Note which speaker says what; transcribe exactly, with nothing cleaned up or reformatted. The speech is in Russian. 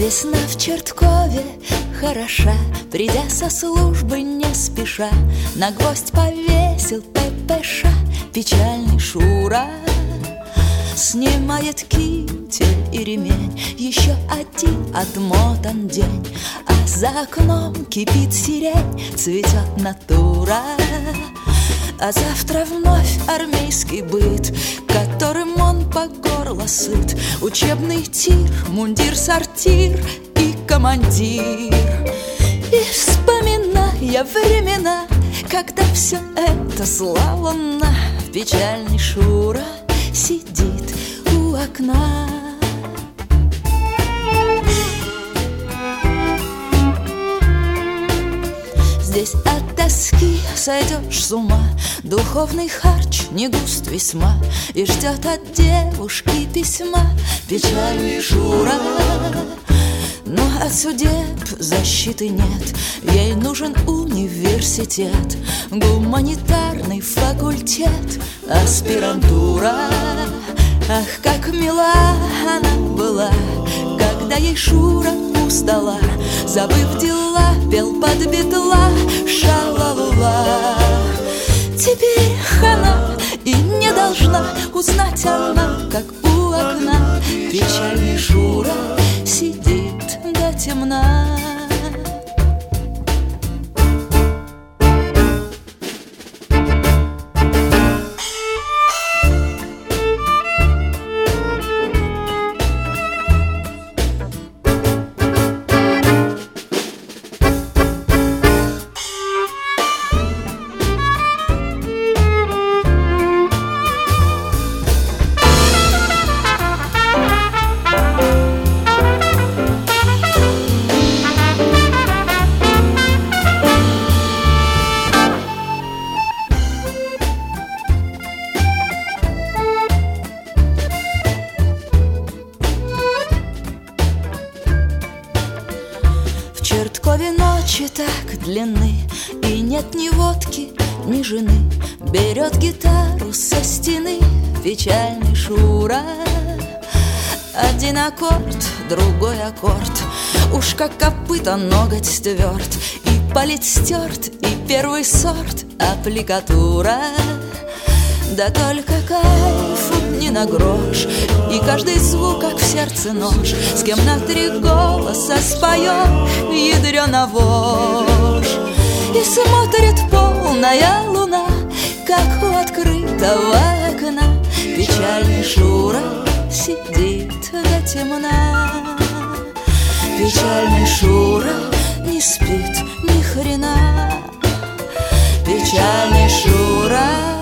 Speaker 1: Весна в Черткове хороша, придя со службы не спеша, на гвоздь повесил ППШ печальный Шура. Снимает китель и ремень, еще один отмотан день, а за окном кипит сирень, цветет натура. А завтра вновь армейский быт, которым он по горло сыт. Учебный тир, мундир, сортир и командир. И вспоминая времена, когда все это славно, печальный Шура сидит у окна. Здесь от тоски сойдешь с ума, духовный харч не густ весьма, и ждет от девушки письма печальный Шура. Но от судеб защиты нет, ей нужен университет, гуманитарный факультет, аспирантура. Ах, как мила она была, когда ей Шура устала, забыв дела, пел под бедла ша-ла-ла-ла. Теперь хана, и не должна узнать она, как у окна печальный Шура сидит до темна. В Черткове ночи так длинны, и нет ни водки, ни жены. Берет гитару со стены печальный Шура. Один аккорд, другой аккорд, уж как копыта ноготь тверд, и палец стерт, и первый сорт аппликатура. Да только кайфу не на грош, и каждый звук, как в сердце нож. С кем на три голоса споешь, ядрёна вошь. И смотрит полная луна, как у открытого окна печальный Шура сидит до темна. Печальный Шура не спит ни хрена, печальный Шура